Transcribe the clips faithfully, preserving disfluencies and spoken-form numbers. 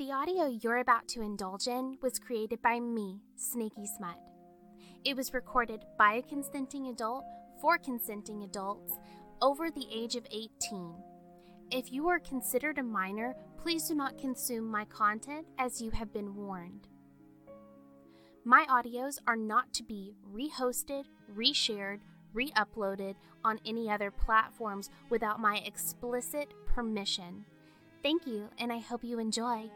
The audio you're about to indulge in was created by me, Snaky Smut. It was recorded by a consenting adult for consenting adults over the age of eighteen. If you are considered a minor, please do not consume my content as you have been warned. My audios are not to be rehosted, reshared, re-uploaded on any other platforms without my explicit permission. Thank you, and I hope you enjoy.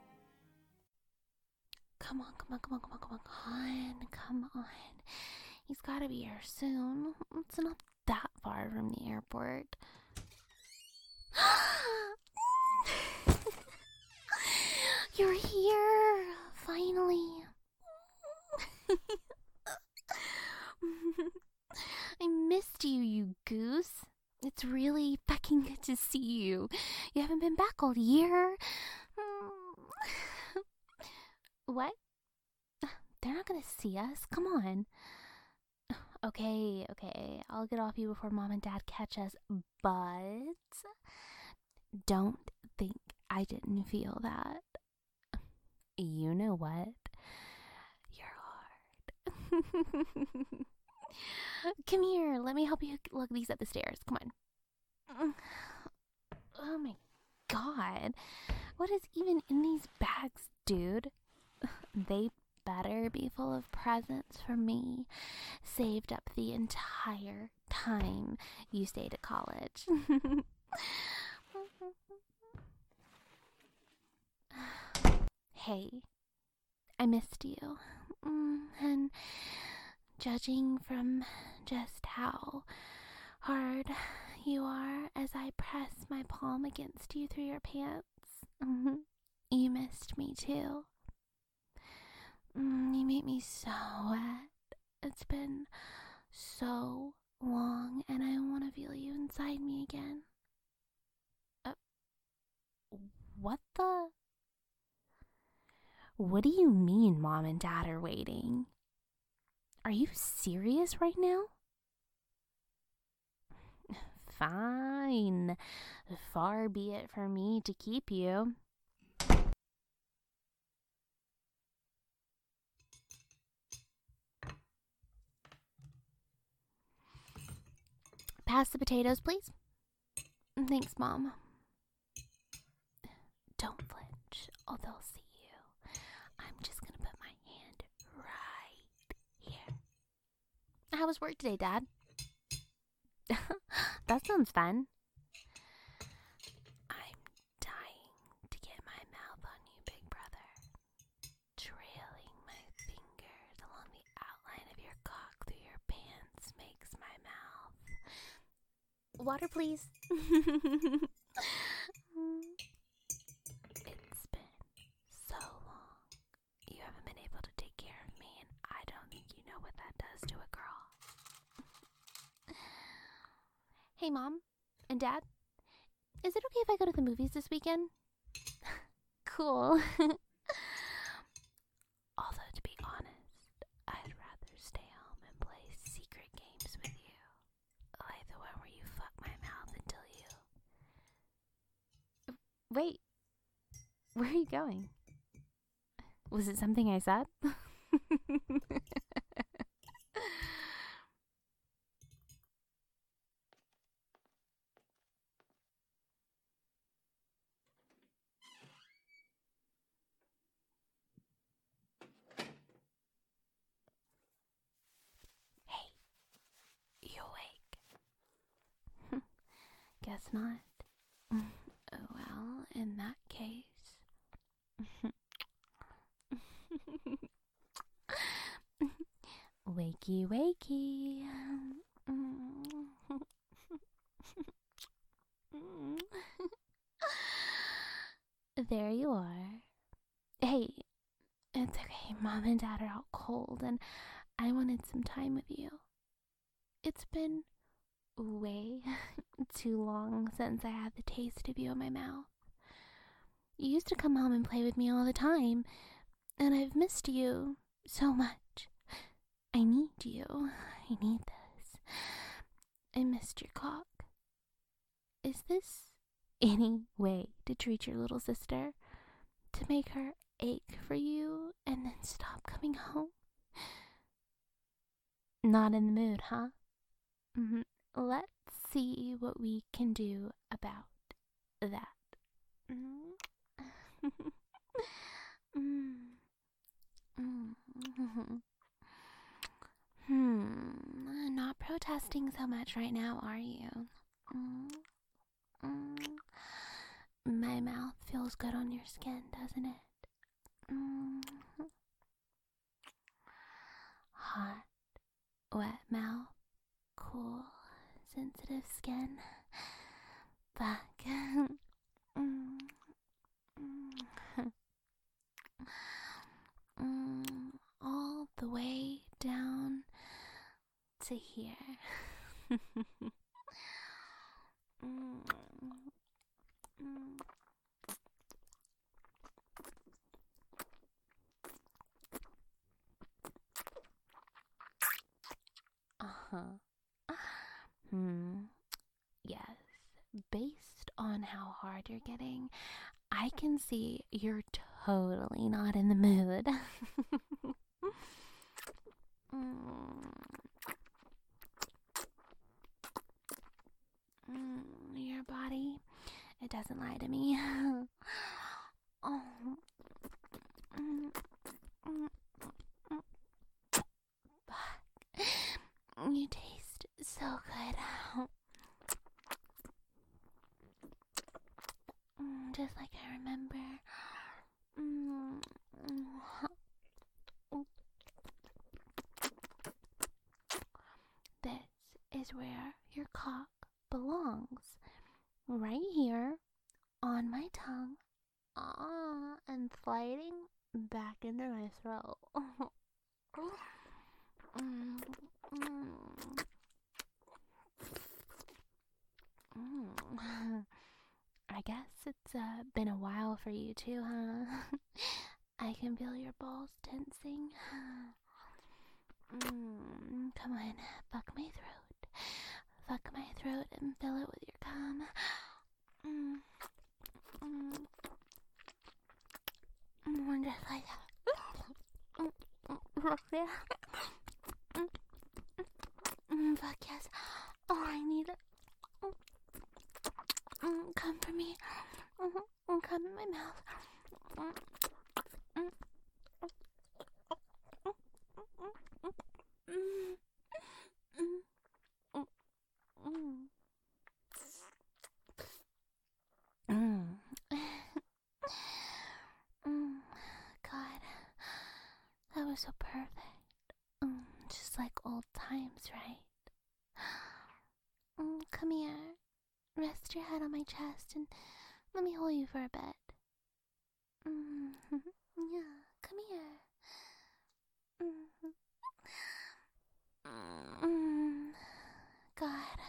Come on, come on, come on, come on, come on, come on, come on. He's gotta be here soon. It's not that far from the airport. You're here, finally. I missed you, you goose. It's really fucking good to see you. You haven't been back all year. What? They're not gonna see us. Come on. Okay, okay. I'll get off you before Mom and Dad catch us. But don't think I didn't feel that. You know what? You're hard. Come here. Let me help you lug these up the stairs. Come on. Oh my god. What is even in these bags, dude? They better be full of presents for me, saved up the entire time you stayed at college. Hey, I missed you. And judging from just how hard you are as I press my palm against you through your pants, you missed me too. You made me so wet. It's been so long, and I want to feel you inside me again. Uh, what the? What do you mean Mom and Dad are waiting? Are you serious right now? Fine. Far be it for me to keep you. Pass the potatoes, please. Thanks, Mom. Don't flinch, or they'll see you. I'm just gonna put my hand right here. How was work today, Dad? That sounds fun. I'm dying to get my mouth on you, big brother. Trailing my fingers along the outline of your cock through your pants makes my mouth. Water, please. It's been so long. You haven't been able to take care of me, and I don't think you know what that does to a girl. Hey, Mom and Dad, is it okay if I go to the movies this weekend? Cool. Although, to be honest, I'd rather stay home and play secret games with you. Like the one where you fuck my mouth until you... Wait, where are you going? Was it something I said? Hey, you awake? Guess not. Oh, well, in that case... Wakey, wakey. There you are. Hey, it's okay. Mom and Dad are out cold, and I wanted some time with you. It's been way too long since I had the taste of you in my mouth. You used to come home and play with me all the time, and I've missed you so much. I need you. I need this. I missed your cock. Is this any way to treat your little sister? To make her ache for you and then stop coming home? Not in the mood, huh? Mm-hmm. Let's see what we can do about that. Mm-hmm. mm-hmm. Hmm, not protesting so much right now, are you? Mm-hmm. My mouth feels good on your skin, doesn't it? Mm-hmm. Hot, wet mouth, cool, sensitive skin. Back. mm. Mm. mm. All the way down to here. mm. Mm. Uh-huh. Hmm. Yes. Based on how hard you're getting, I can see you're totally not in the mood. mm. Mm, your body, it doesn't lie to me. oh. mm, mm, mm. But you taste so good. mm, just like I remember. Mm, This is where your cock belongs. Right here on my tongue. Ah, and sliding back into my throat. mm, mm. Mm. I guess it's uh, been a while for you too, huh? I can feel your balls tensing. Mm, come on, fuck my throat. Fuck my throat and fill it with your cum. Mm, mm, mm, just like that. Mm, mm, fuck yeah. Mm, mm, fuck yes. Oh, I need it. Mm, mm, come for me. Mm, mm, come in my mouth. Mm, mm, mm, mm, mm, mm. Mm. mm. God, that was so perfect. Mm, just like old times, right? Mm, come here. Rest your head on my chest and let me hold you for a bit. Mm, yeah, come here. Mm, mm, God.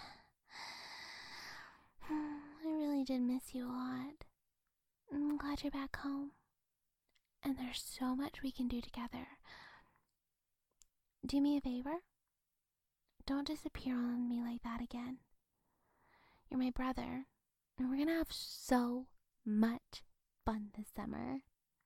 I really did miss you a lot. I'm glad you're back home. And there's so much we can do together. Do me a favor? Don't disappear on me like that again. You're my brother, and we're gonna have so much fun this summer.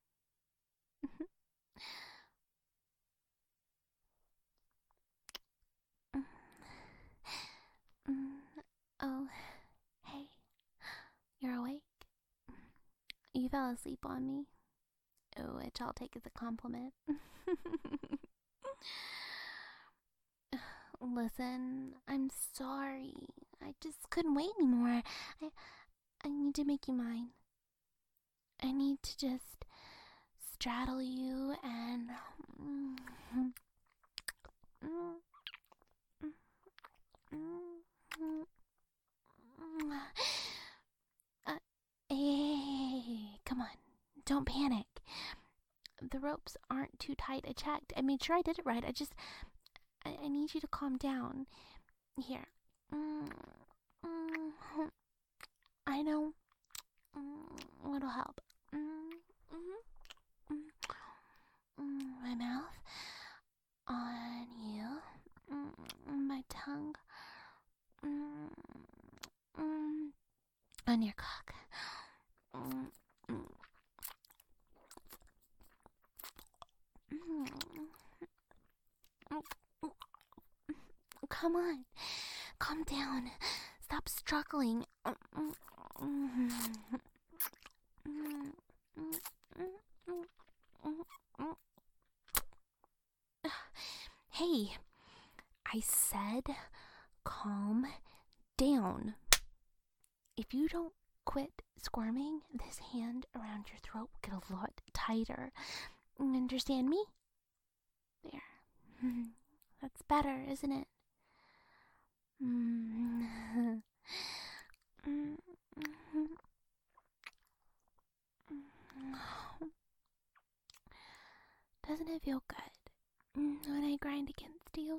mm, oh, hey, you're awake? You fell asleep on me, which I'll take as a compliment. Listen, I'm sorry. I just couldn't wait anymore. I, I need to make you mine. I need to just straddle you and... Uh, hey, come on. Don't panic. The ropes aren't too tight. I checked. I made sure I did it right. I just... I, I need you to calm down. Here. Mm, mm, I know. Mm, it'll help. Mm, mm, mm, mm, my mouth on you. Mm, my tongue mm, mm, on your cock. Mm, mm, come on. Calm down. Stop struggling. Hey, I said calm down. If you don't quit squirming, this hand around your throat will get a lot tighter. Understand me? There. That's better, isn't it? Doesn't it feel good when I grind against you?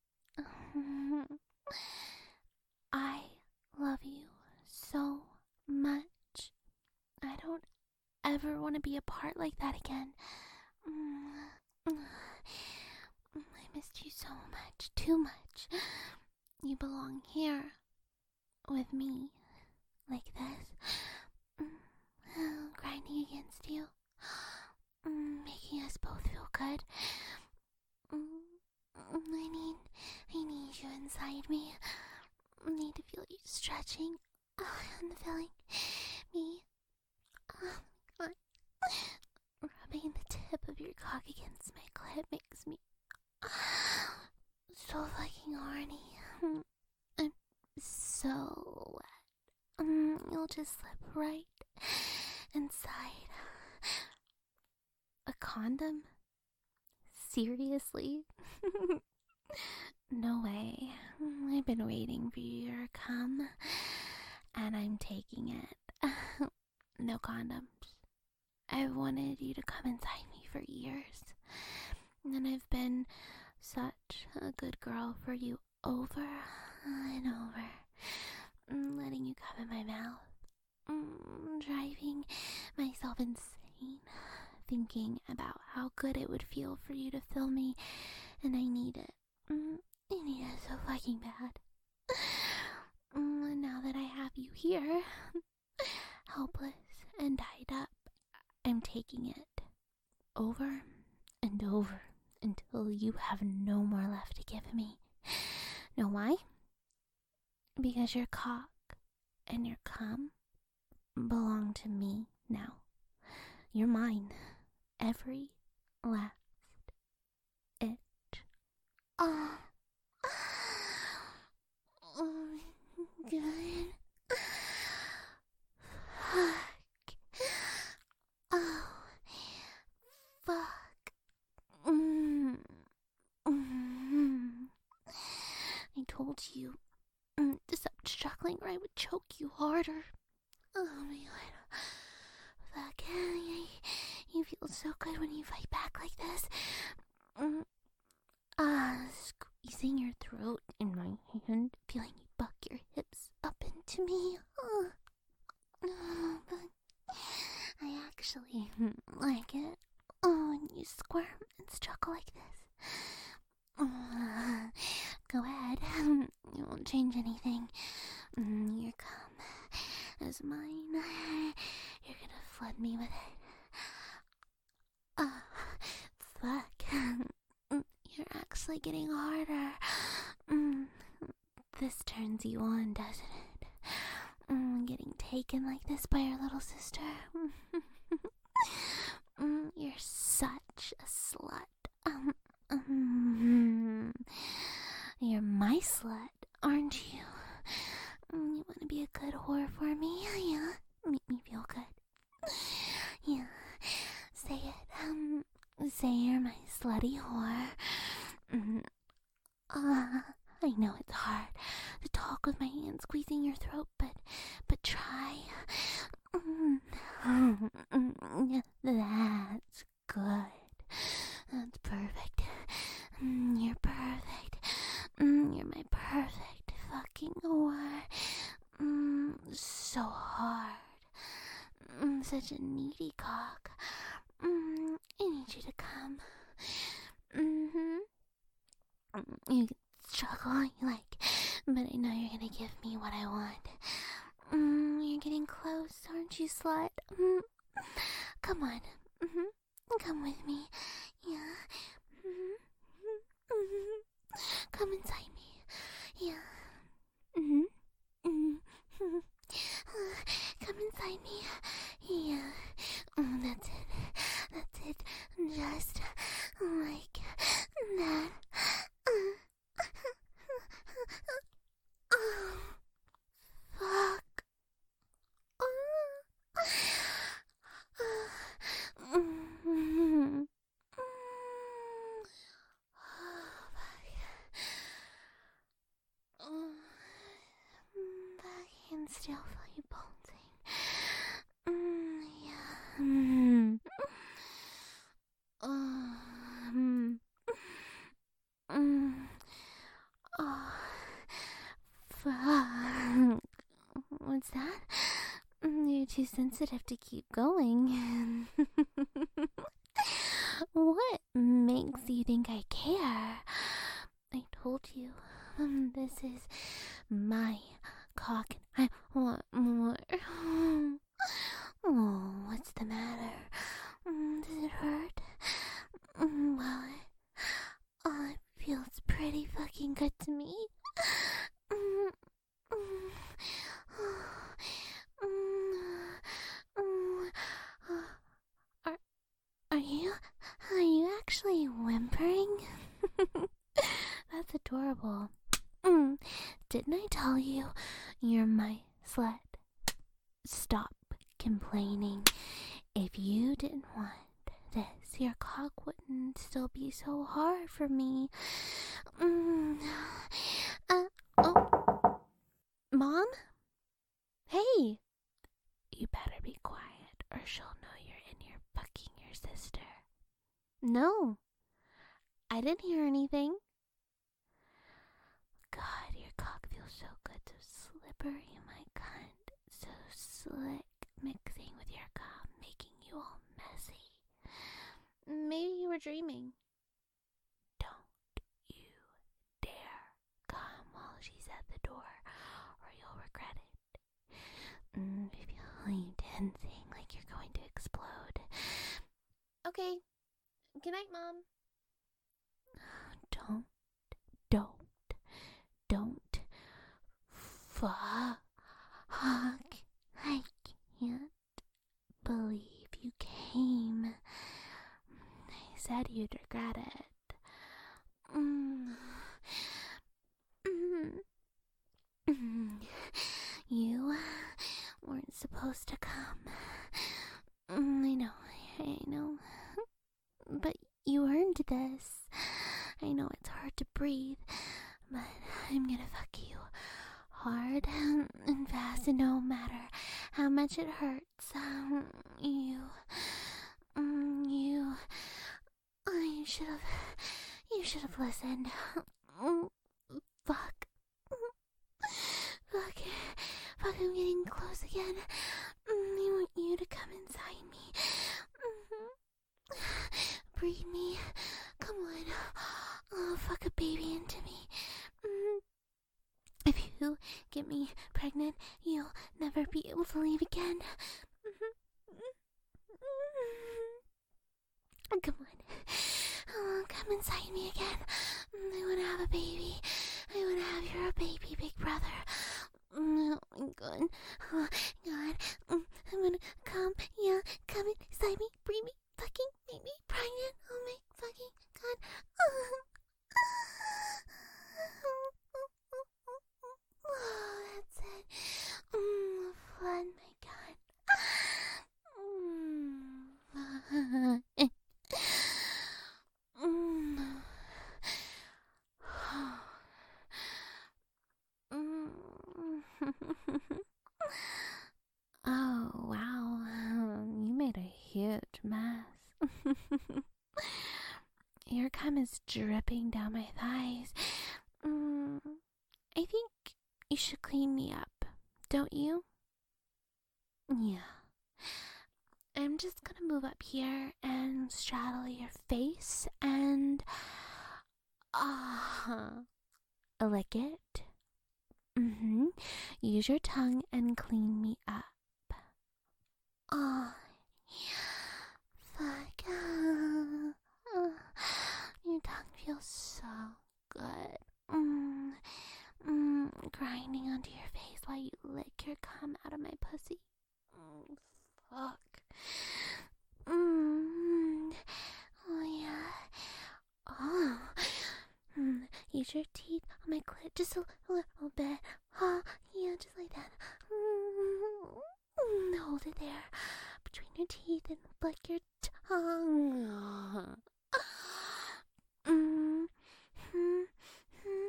I love you so much. I don't ever want to be apart like that again. I missed you so much, too much. You belong here with me, like this, grinding against you, making us both feel good. I need, I need you inside me. I need to feel you stretching and feeling me rubbing the tip of your cock against my clit makes me so fucking horny. I'm so wet. Um, you'll just slip right inside. A condom? Seriously? No way. I've been waiting for your to come, and I'm taking it. No condoms. I've wanted you to come inside me for years, and I've been such a good girl for you over and over, letting you come in my mouth, driving myself insane, thinking about how good it would feel for you to fill me, and I need it. I need it so fucking bad. And now that I have you here, helpless and tied up, I'm taking it over and over until you have no more left to give me. Know why? Because your cock and your cum belong to me now. You're mine. Every last itch. Ah. Oh, good. Fuck. Oh, fuck. Mm. Mm. I told you mm, to stop struggling or I would choke you harder. Oh my god. Fuck. You feel so good when you fight back like this. Mm. Ah, squeezing your throat in my hand, feeling you buck your hips up into me. Oh, oh, but I actually like it. Oh, when you squirm and struggle like this. Oh, go ahead. It won't change anything. Your cum is mine. You're gonna flood me with it. Ah, uh, fuck. You're actually getting harder. Mm, this turns you on, doesn't it? Mm, getting taken like this by your little sister. mm, you're such a slut. Um, um, you're my slut, aren't you? Mm, you want to be a good whore for me? Yeah, make me feel good. Yeah, say it. Um, say you're my slutty whore. Mm. Uh, I know it's hard to talk with my hand squeezing your throat, but but try. Mm. Mm. That's good. That's perfect. Mm. You're perfect. Mm. You're my perfect fucking whore. Mm. So hard. Mm. Such a needy cock. Mm. I need you to come. Mm-hmm. You can struggle all you like, but I know you're gonna give me what I want. Mm, you're getting close, aren't you, slut? Mm. Come on. Mm-hmm. Come with me. Yeah. Mm-hmm. Mm-hmm. Come inside me. it just like that. Oh, fuck. Back and still feel you pulsing. Mm, yeah. Mm. Um. Mm. Oh. Fuck. What's that? You're too sensitive to keep going. What makes you think I care? I told you, um, this is my cock and I want more. Oh, what's the matter? Mm, does it hurt? Mm, well, it, oh, it feels pretty fucking good to me. Mm, mm, mm, mm, are, are you, are you actually whimpering? That's adorable. Mm, didn't I tell you you're my slut? Stop complaining. If you didn't want this, your cock wouldn't still be so hard for me. Mm, uh, oh. Mom? Hey! You better be quiet or she'll know you're in here fucking your sister. No. I didn't hear anything. God, your cock feels so good, so slippery, my cunt. So slick, mixing with your cum, making you all messy. Maybe you were dreaming. Don't you dare come while she's at the door, or you'll regret it. Mm, I feel you dancing like you're going to explode. Okay. Good night, Mom. Don't, don't. Don't fuck. I can't believe you came. I said you'd regret it. Mm. Mm. You weren't supposed to come. I know, I know. But you earned this. I know it's hard to breathe. But I'm gonna fuck you hard and fast, and no matter how much it hurts. Um, you, um, you, oh, you should have, you should have listened. Um, fuck, fuck, fuck! I'm getting close again. Um, I want you to come inside me. Um, breathe me. Come on. Oh, fuck a baby into me. Mm. If you get me pregnant, you'll never be able to leave again. Come on. Oh, come inside me again. I want to have a baby. I want to have your baby, big brother. Oh my god. Oh god. I'm gonna come. Yeah, come inside me. Breathe me. Fucking make me pregnant. Oh my fucking god. Oh. Oh, that's it. Mm, fun, my god. Mm. Mm. Oh, wow. You made a huge mess. Your cum is dripping down my thighs. Mm, I think you should clean me up, don't you? Yeah. I'm just gonna move up here and straddle your face and ah, uh, lick it. Mm-hmm. Use your tongue and clean me up. Oh, yeah. Fuck. Uh, uh, your tongue feels so good. Mm, mm, grinding onto your face while you lick your cum out of my pussy. Mm, fuck. Mm, use your teeth on my clit just a, a little bit. Huh? Yeah, just like that. Mm, hold it there between your teeth and flick your tongue. Mm, mm, mm,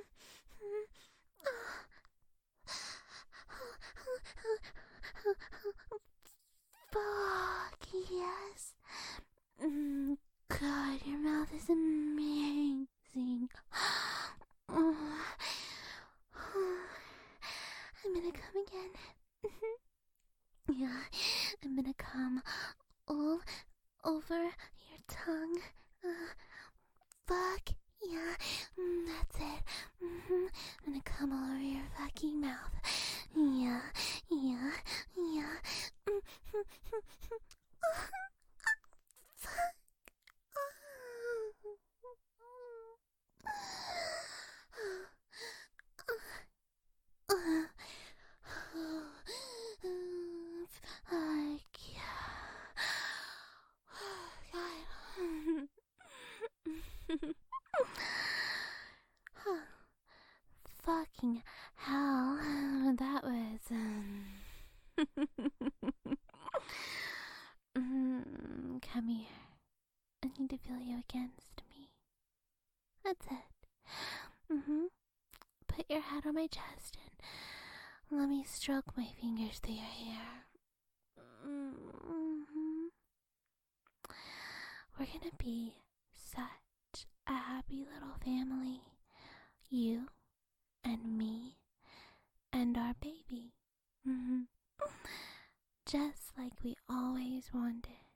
Fuck, yes. Mm, God, your mouth is amazing. I'm gonna come again. Yeah, I'm gonna come all over your tongue. Uh, fuck, yeah, mm, that's it. Mm-hmm. I'm gonna come all over your fucking mouth. Yeah, yeah, yeah. Fucking hell, that was um... mm, come here. I need to feel you against me. That's it. Mm-hmm. Put your head on my chest and let me stroke my fingers through your hair. Mm-hmm. We're gonna be such a happy little family. You and me and our baby. Mm-hmm. Just like we always wanted.